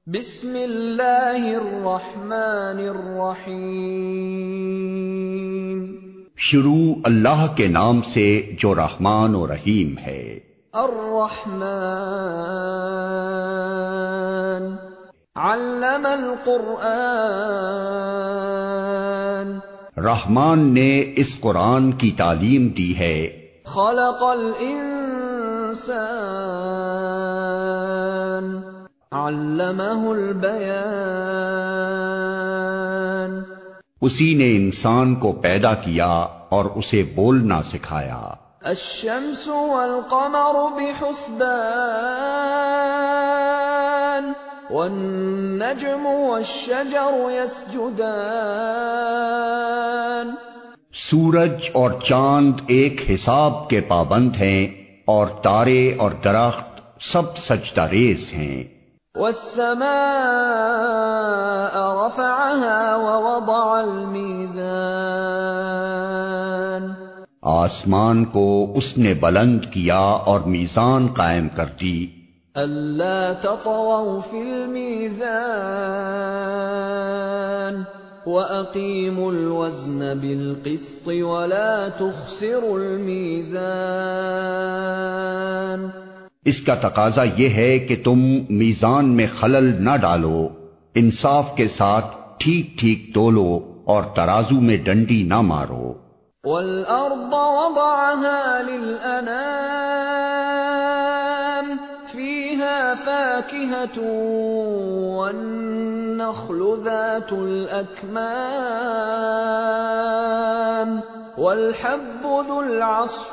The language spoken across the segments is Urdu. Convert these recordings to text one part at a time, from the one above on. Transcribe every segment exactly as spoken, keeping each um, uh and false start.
بسم اللہ الرحمن الرحیم۔ شروع اللہ کے نام سے جو رحمان و رحیم ہے۔ الرحمن علم القرآن، رحمان نے اس قرآن کی تعلیم دی ہے۔ خلق الانسان علمہ البیان، اسی نے انسان کو پیدا کیا اور اسے بولنا سکھایا۔ الشمس والقمر بحسبان، والنجم والشجر يسجدان، سورج اور چاند ایک حساب کے پابند ہیں اور تارے اور درخت سب سجدہ ریز ہیں۔ والسماء رفعها ووضع الميزان، آسمان کو اس نے بلند کیا اور میزان قائم کر دی۔ ألا تطغوا في الميزان وأقيموا الوزن بالقسط ولا تخسروا الميزان، اس کا تقاضا یہ ہے کہ تم میزان میں خلل نہ ڈالو، انصاف کے ساتھ ٹھیک ٹھیک تولو اور ترازو میں ڈنڈی نہ مارو۔ والأرض وضعها للأنام، فيها فاكهة والنخل ذات الأكمام، والحب ذو العصف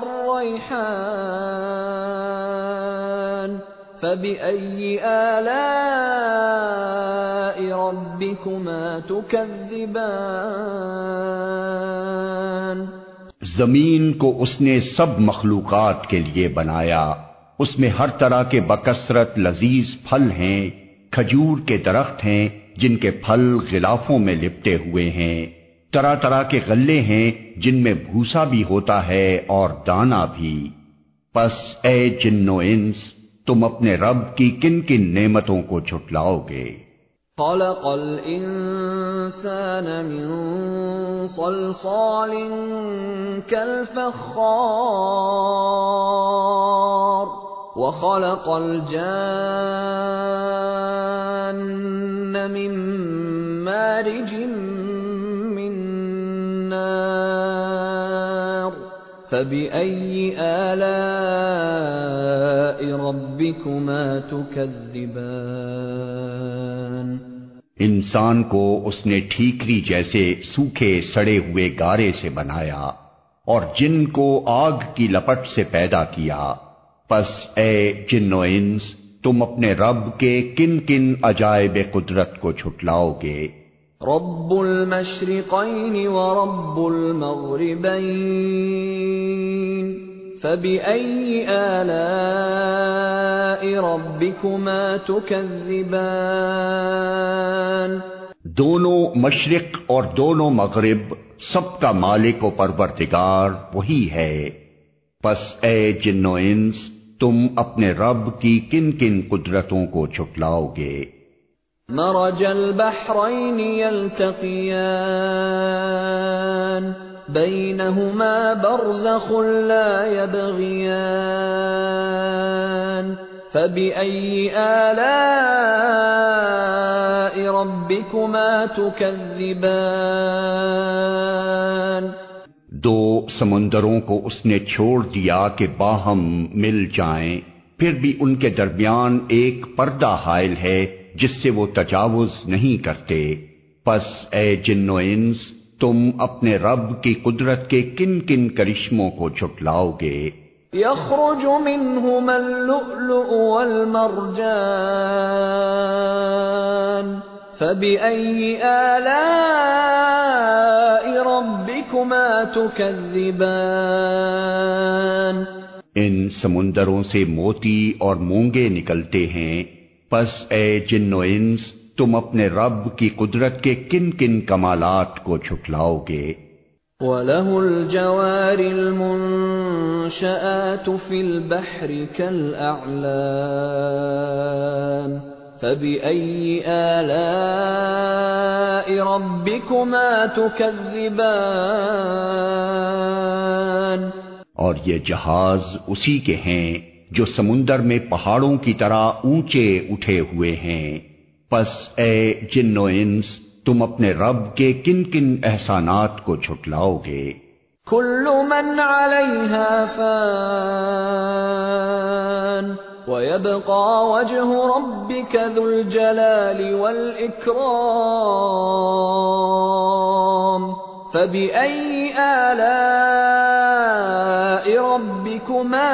والريحان، فبأي آلاء ربكما تكذبان، زمین کو اس نے سب مخلوقات کے لیے بنایا، اس میں ہر طرح کے بکثرت لذیذ پھل ہیں، کھجور کے درخت ہیں جن کے پھل غلافوں میں لپٹے ہوئے ہیں، طرح طرح کے غلے ہیں جن میں بھوسا بھی ہوتا ہے اور دانا بھی۔ پس اے جن و انس، تم اپنے رب کی کن کن نعمتوں کو جھٹلاؤ گے؟ خلق الانسان من صلصال كالفخار، وخلق الجان من مارج من نار، فبأي آلاء ربكما تكذبان، انسان کو اس نے ٹھیکری جیسے سوکھے سڑے ہوئے گارے سے بنایا اور جن کو آگ کی لپٹ سے پیدا کیا۔ پس اے جن و انس، تم اپنے رب کے کن کن عجائب قدرت کو جھٹلاؤ گے؟ رب المشرقین ورب المغربین، فبأي آلاء ربكما تكذبان، دونوں مشرق اور دونوں مغرب سب کا مالک و پروردگار وہی ہے۔ پس اے جن و انس، تم اپنے رب کی کن کن قدرتوں کو جھٹلاؤ گے؟ مرج البحرین یلتقیان، بینہما برزخ لا یبغیان، فبأي آلاء ربكما تكذبان، دو سمندروں کو اس نے چھوڑ دیا کہ باہم مل جائیں، پھر بھی ان کے درمیان ایک پردہ حائل ہے جس سے وہ تجاوز نہیں کرتے۔ پس اے جن و انس، تم اپنے رب کی قدرت کے کن کن کرشموں کو جھٹلاؤ گے؟ یخرج منہما اللؤلؤ والمرجان، فبأي آلاء ربكما تكذبان، ان سمندروں سے موتی اور مونگے نکلتے ہیں۔ پس اے جن و انس، تم اپنے رب کی قدرت کے کن کن کمالات کو جھٹلاؤ گے؟ وَلَهُ الْجَوَارِ الْمُنشَآتُ فِي الْبَحْرِ كَالْأَعْلَامِ فبأي آلاء ربكما تكذبان؟ اور یہ جہاز اسی کے ہیں جو سمندر میں پہاڑوں کی طرح اونچے اٹھے ہوئے ہیں، پس اے جن و انس تم اپنے رب کے کن کن احسانات کو جھٹلاؤ گے؟ كل من عليها فان ويبقى وجه ربك ذو الجلال والإكرام فبأي آلاء ربكما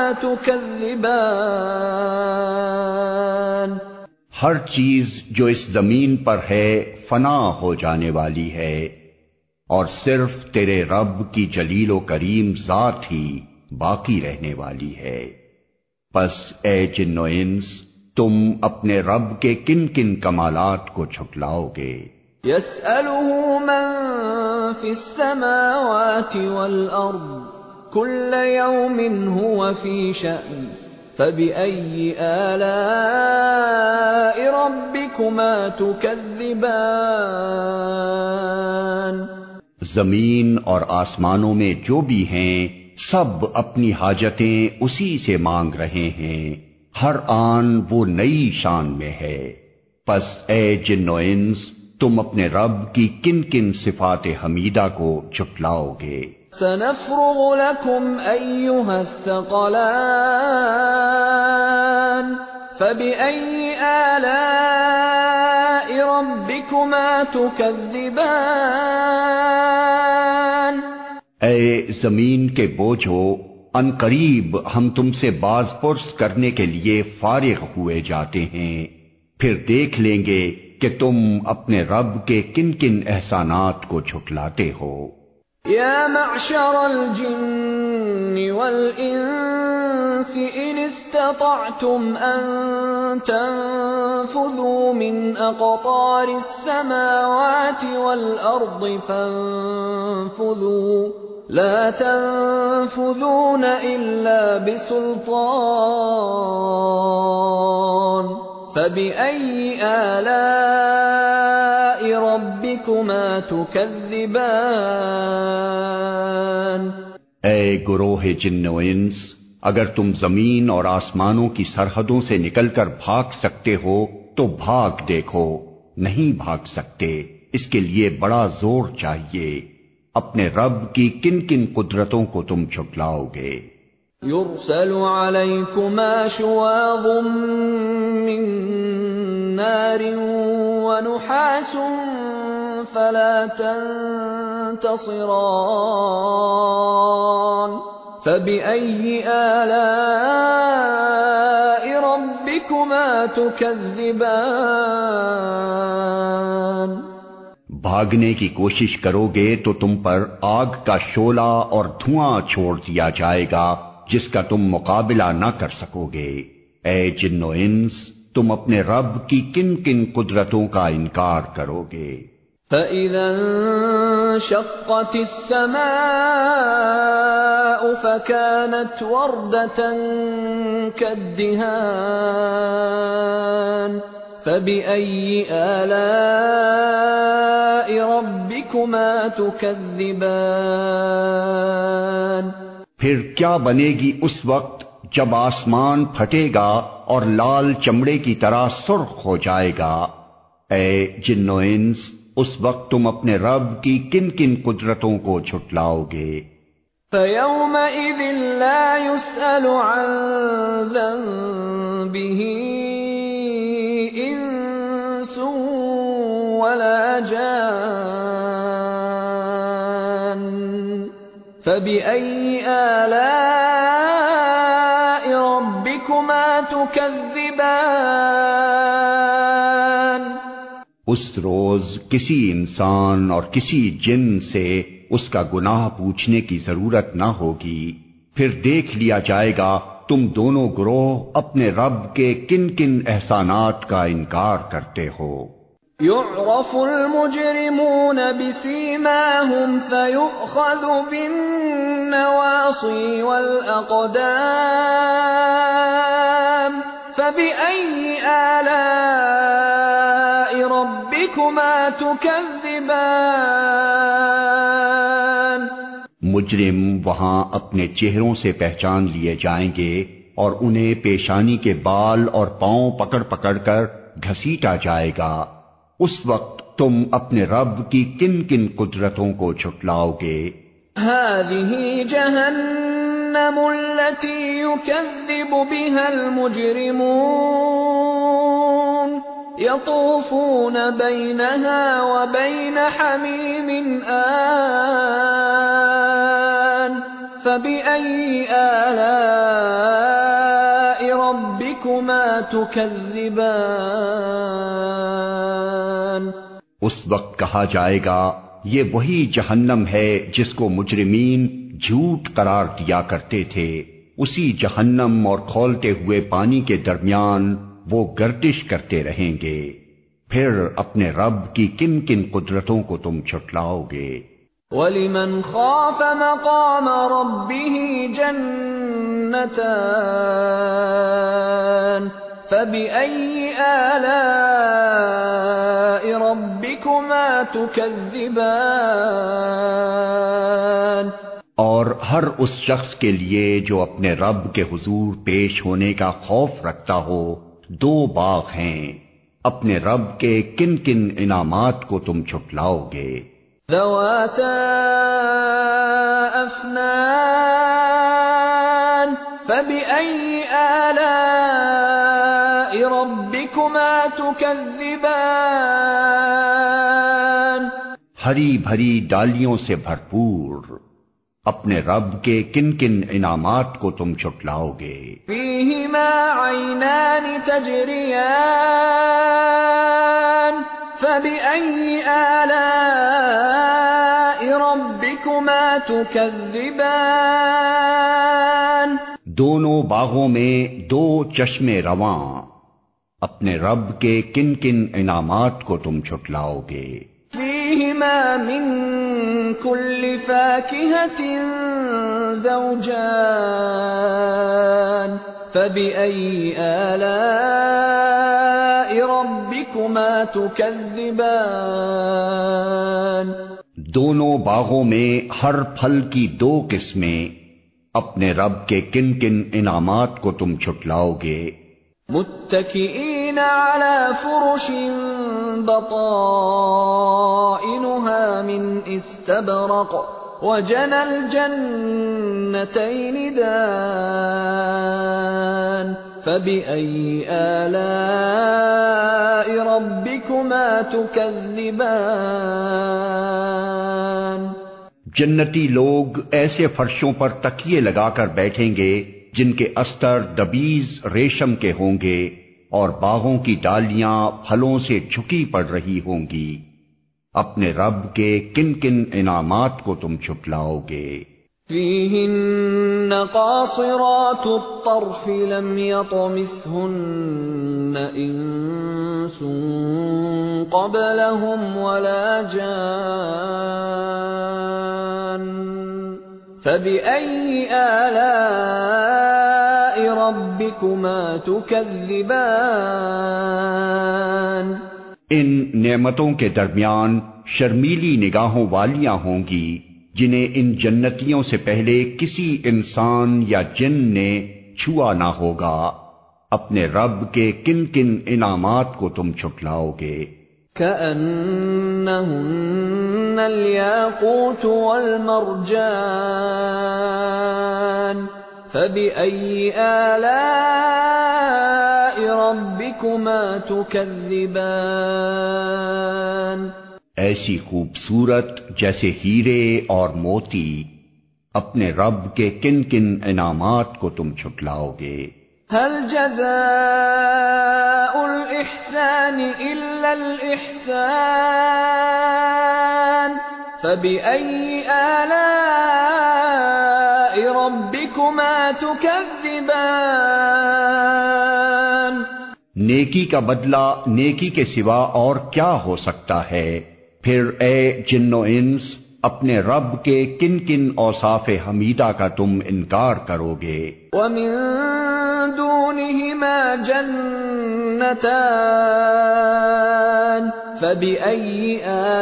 تكذبان؟ ہر چیز جو اس زمین پر ہے فنا ہو جانے والی ہے، اور صرف تیرے رب کی جلیل و کریم ذات ہی باقی رہنے والی ہے۔ پس اے جن و انس تم اپنے رب کے کن کن کمالات کو جھٹلاؤ گے؟ يسأله من في السماوات والأرض كل يوم هو في شأن فبأي آلاء ربكما تكذبان؟ زمین اور آسمانوں میں جو بھی ہیں سب اپنی حاجتیں اسی سے مانگ رہے ہیں، ہر آن وہ نئی شان میں ہے۔ پس اے جن و انس تم اپنے رب کی کن کن صفات حمیدہ کو جھٹلاؤ گے؟ سنفرغ لكم أيها الثقلان فبأي آلاء ربكما تكذبان؟ اے زمین کے بوجھو، ان قریب ہم تم سے باز پرس کرنے کے لیے فارغ ہوئے جاتے ہیں، پھر دیکھ لیں گے کہ تم اپنے رب کے کن کن احسانات کو جھٹلاتے ہو۔ یا معشر الجن والانس ان استطعتم ان تنفذوا من اقطار السماوات والارض فانفذوا لا تنفذون الا بسلطان فبأي آلاء ربكما تكذبان؟ اے گروہ جن و انس، اگر تم زمین اور آسمانوں کی سرحدوں سے نکل کر بھاگ سکتے ہو تو بھاگ دیکھو، نہیں بھاگ سکتے اس کے لیے بڑا زور چاہیے۔ اپنے رب کی کن کن قدرتوں کو تم جھٹلاؤ گے؟ يرسل عليكما شواظ من نار ونحاس فلا تنتصران فبأي آلاء ربكما تكذبان؟ بھاگنے کی کوشش کرو گے تو تم پر آگ کا شعلہ اور دھواں چھوڑ دیا جائے گا جس کا تم مقابلہ نہ کر سکو گے۔ اے جن و انس تم اپنے رب کی کن کن قدرتوں کا انکار کرو گے؟ فَإِذَا انشَقَّتِ السَّمَاءُ فَكَانَتْ وَرْدَةً كَالدِّهَانِ فَبِأَيِّ آلَاءِ رَبِّكُمَا تُكَذِّبَانِ؟ پھر کیا بنے گی اس وقت جب آسمان پھٹے گا اور لال چمڑے کی طرح سرخ ہو جائے گا؟ اے جن و انس اس وقت تم اپنے رب کی کن کن قدرتوں کو جھٹلاؤ گے؟ فَيَوْمَئِذٍ لَا يُسْأَلُ عَنْ ذَنبِهِ إِنسٌ وَلَا جَانٌّ فَبِأَيِّ آلَاءِ رَبِّكُمَا تُكَذِّبَانِ؟ اس روز کسی انسان اور کسی جن سے اس کا گناہ پوچھنے کی ضرورت نہ ہوگی، پھر دیکھ لیا جائے گا تم دونوں گروہ اپنے رب کے کن کن احسانات کا انکار کرتے ہو۔ يعرف المجرمون بسيماهم فيؤخذ بالنواصي والأقدام فبأي آلاء ربكما تكذبان مجرم وہاں اپنے چہروں سے پہچان لیے جائیں گے اور انہیں پیشانی کے بال اور پاؤں پکڑ پکڑ کر گھسیٹا جائے گا۔ اس وقت تم اپنے رب کی کن کن قدرتوں کو جھٹلاؤ گے؟ هذه جهنم التي يكذب بها المجرمون يطوفون بينها وبين حميم آن فبأي آلاء ربكما تكذبان اس وقت کہا جائے گا یہ وہی جہنم ہے جس کو مجرمین جھوٹ قرار دیا کرتے تھے، اسی جہنم اور کھولتے ہوئے پانی کے درمیان وہ گردش کرتے رہیں گے، پھر اپنے رب کی کن کن قدرتوں کو تم جھٹلاؤ گے۔ وَلِمَنْ خَافَ مَقَامَ رَبِّهِ جَنَّتَانِ فَبِأَيِّ آلَاءِ رَبِّكُمَا تُكَذِّبَانِ اور ہر اس شخص کے لیے جو اپنے رب کے حضور پیش ہونے کا خوف رکھتا ہو دو باغ ہیں، اپنے رب کے کن کن انعامات کو تم جھٹلاؤ گے؟ ذواتا افنان فبأي آلاء ربكما تكذبان ہری بھری ڈالیوں سے بھرپور اپنے رب کے کن کن انعامات کو تم جھٹلاؤ گے؟ فيهما عينان تجريان فبأي آلاء ربكما تكذبان دونوں باغوں میں دو چشمے رواں، اپنے رب کے کن کن انعامات کو تم جھٹلاؤ گے؟ فيهما من كل فاكهة زوجان فبأي آلاء ربكما تكذبان دونوں باغوں میں ہر پھل کی دو قسمیں، اپنے رب کے کن کن انعامات کو تم جھٹلاؤ گے؟ متكئين على فرش بطائنها من استبرق وجنى الجنتين دان فبأي آلاء ربكما تكذبان جنتی لوگ ایسے فرشوں پر تکیے لگا کر بیٹھیں گے جن کے استر دبیز ریشم کے ہوں گے اور باغوں کی ڈالیاں پھلوں سے جھکی پڑ رہی ہوں گی، اپنے رب کے کن کن انعامات کو تم جھٹلاؤ گے؟ فيهن قاصرات الطرف لم يطمثهن إنس قبلهم ولا جان فبأي آلاء ربكما تكذبان ان نعمتوں کے درمیان شرمیلی نگاہوں والیاں ہوں گی جنہیں ان جنتیوں سے پہلے کسی انسان یا جن نے چھوا نہ ہوگا، اپنے رب کے کن کن انعامات کو تم جھٹلاؤ گے؟ كأنهن الياقوت والمرجان فبأي آلاء ربكما تكذبان ایسی خوبصورت جیسے ہیرے اور موتی، اپنے رب کے کن کن انعامات کو تم جھٹلاؤ گے؟ هل جزاء الإحسان إلا الإحسان فبأي آلاء ربكما تكذبان نیکی کا بدلہ نیکی کے سوا اور کیا ہو سکتا ہے؟ پھر اے جن و انس اپنے رب کے کن کن اوصاف حمیدہ کا تم انکار کرو گے؟ وَمِن دُونِهِمَا جَنَّتَانِ فبأي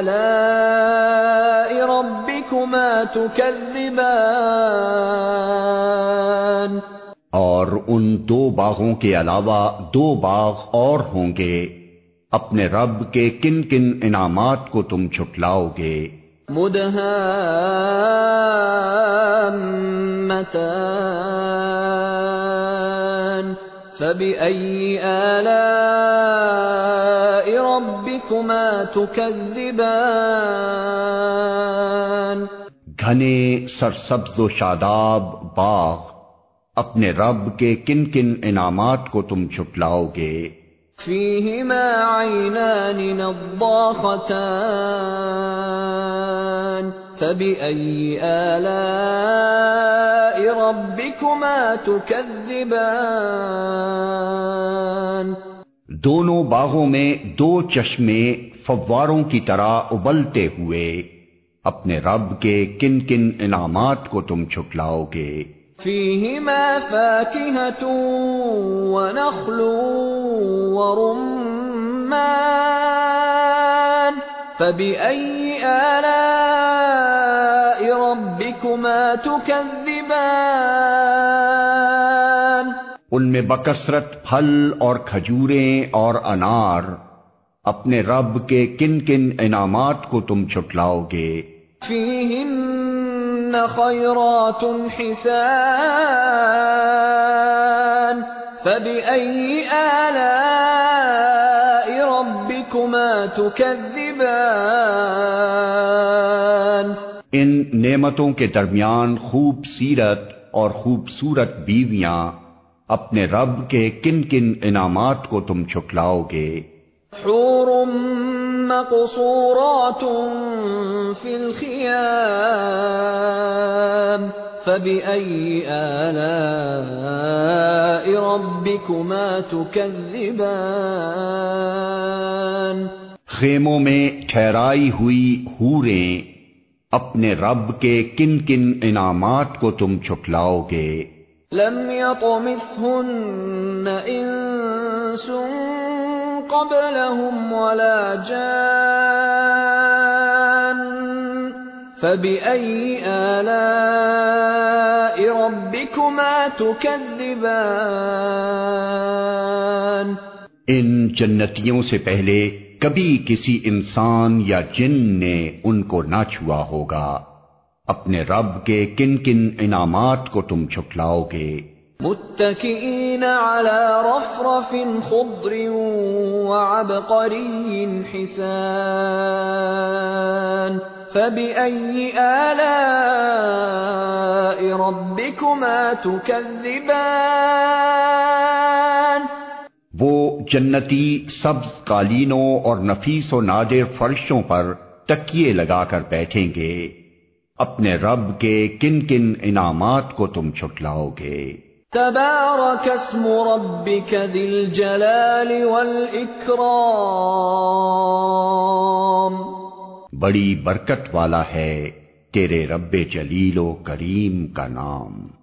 آلاء ربكما تكذبان اور ان دو باغوں کے علاوہ دو باغ اور ہوں گے، اپنے رب کے کن کن انعامات کو تم چھٹلاؤ گے؟ مدہامتان فبأي آلاء ربكما تكذبان گھنے سرسبز و شاداب باغ، اپنے رب کے کن کن انعامات کو تم چھٹلاؤ گے؟ فیہما عینان نضاختان فبأي آلاء ربكما تكذبان دونوں باغوں میں دو چشمے فواروں کی طرح ابلتے ہوئے، اپنے رب کے کن کن انعامات کو تم چھٹلاؤ گے؟ فیہما فاکہۃ ونخل ورمان فبأي آلاء ربكما تكذبان ان میں بکثرت پھل اور کھجوریں اور انار، اپنے رب کے کن کن انعامات کو تم چھٹلاؤ گے؟ فیہن خیرات حسان فبأي آلاء ربكما تكذبان ان نعمتوں کے درمیان خوب سیرت اور خوبصورت بیویاں، اپنے رب کے کن کن انعامات کو تم چھٹلاؤ گے؟ حور مقصورات فی الخیام فبأي آلاء ربكما تكذبان خیموں میں ٹھہرائی ہوئی حوریں، اپنے رب کے کن کن انعامات کو تم چھٹلاؤ گے؟ لم يطمثهن انس قبلهم ولا جان فبأي آلاء ربكما تكذبان ان جنتیوں سے پہلے کبھی کسی انسان یا جن نے ان کو نہ چھوا ہوگا، اپنے رب کے کن کن انعامات کو تم چھٹلاؤ گے؟ متكئين على رفرف خضر وعبقري حسان فبأي آلاء ربكما تكذبان وہ جنتی سبز قالینوں اور نفیس و نادر فرشوں پر تکیے لگا کر بیٹھیں گے، اپنے رب کے کن کن انعامات کو تم چھٹلاؤ گے؟ تبارک اسم ربک ذی الجلال والاکرام بڑی برکت والا ہے تیرے رب جلیل و کریم کا نام۔